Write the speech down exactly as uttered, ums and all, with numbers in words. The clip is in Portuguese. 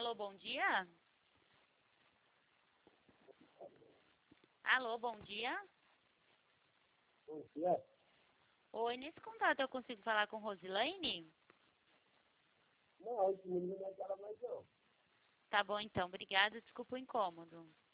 Alô, bom dia? Alô, bom dia? Bom dia. Oi, nesse contato eu consigo falar com Rosilaine? Não, esse menino não é aquela mais não. Tá bom então, obrigada, desculpa o incômodo.